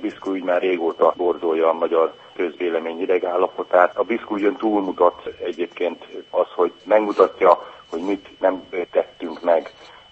Biszkó ügy már régóta borzolja a magyar közvélemény idegállapotát. A Biszkó ügyön túlmutat egyébként az, hogy megmutatja, hogy mit nem tettünk meg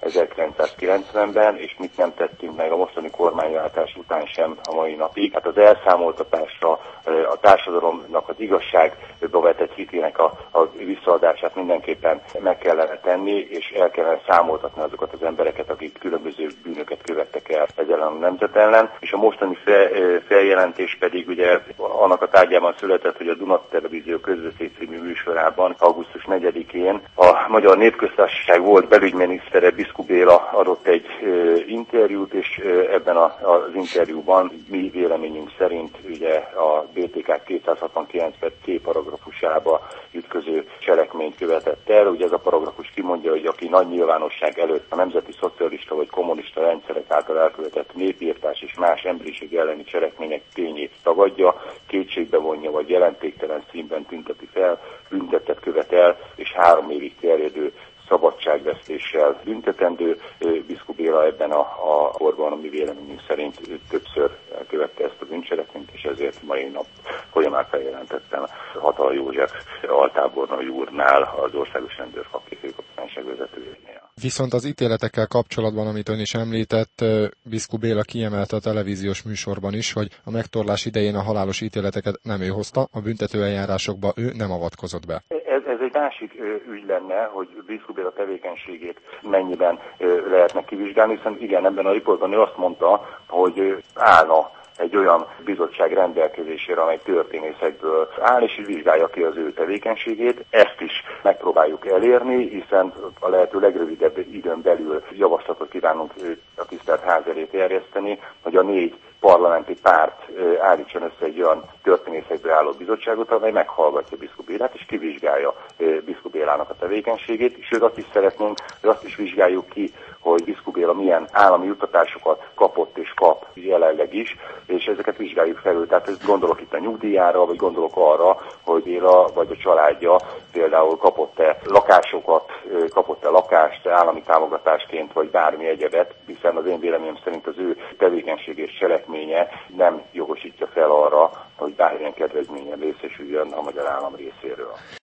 1990-ben, és mit nem tettünk meg a mostani kormányváltás után sem a mai napig. Hát az elszámoltatásra, a társadalomnak az igazságba vetett hitének a visszaadását mindenképpen meg kellene tenni, és el kellene számoltatni azokat az embereket, akik különböző bűnöket követtek el ezzel a nemzet ellen. És a mostani feljelentés pedig ugye annak a tárgyában született, hogy a Duna Televízió Közbeszéd című műsorában augusztus 4-én a Magyar Népköztársaság volt belügyminisztere Biszkó Béla adott egy interjút, és ebben az interjúban mi véleményünk szerint ugye a BTK 269 per C paragrafusába ütköző cselekményt követett el. Ugye ez a paragrafus kimondja, hogy aki nagy nyilvánosság előtt a nemzeti szocialista vagy kommunista rendszerek által elkövetett népirtás és más emberiség elleni cselekmények tényét tagadja, kétségbe vonja vagy jelentéktelen színben tünteti fel, büntettet követ el, és 3 évig terjedő szabadságvesztéssel büntetendő. Biszkó Béla ebben a korban, a mi véleményünk szerint többször követte ezt a bűncselekményt, és ezért mai nap folyamán feljelentettem Hatala József altábornagy úrnál, az Országos Rendőrfőkapitányság vezetőjénél. Viszont az ítéletekkel kapcsolatban, amit ön is említett, Biszkó Béla kiemelte a televíziós műsorban is, hogy a megtorlás idején a halálos ítéleteket nem ő hozta, a büntetőeljárásokba ő nem avatkozott be. Ez egy másik ügy lenne, hogy Biszkó Béla tevékenységét mennyiben lehetne kivizsgálni, hiszen igen, ebben a riportban ő azt mondta, hogy állna egy olyan bizottság rendelkezésére, amely történészekből áll, és vizsgálja ki az ő tevékenységét. Ezt is megpróbáljuk elérni, hiszen a lehető legrövidebb időn belül javaslatot kívánunk a tisztelt ház elé terjeszteni, hogy a 4 parlamenti párt állítson össze egy olyan történészekből álló bizottságot, amely meghallgatja Biszkó Bélát, és kivizsgálja Biszkó Bélának a tevékenységét, és azt is szeretnénk, hogy azt is vizsgáljuk ki, hogy Biszkó Béla milyen állami juttatásokat kapott és kap jelenleg is, és ezeket vizsgáljuk felül. Tehát gondolok itt a nyugdíjára, vagy gondolok arra, hogy Béla vagy a családja például kapott-e lakásokat, kapott-e lakást állami támogatásként, vagy bármi egyebet, hiszen az én véleményem szerint az ő tevékenység és cselekménye nem jogosítja fel arra, hogy bármilyen kedvezményen részesüljön a magyar állam részéről.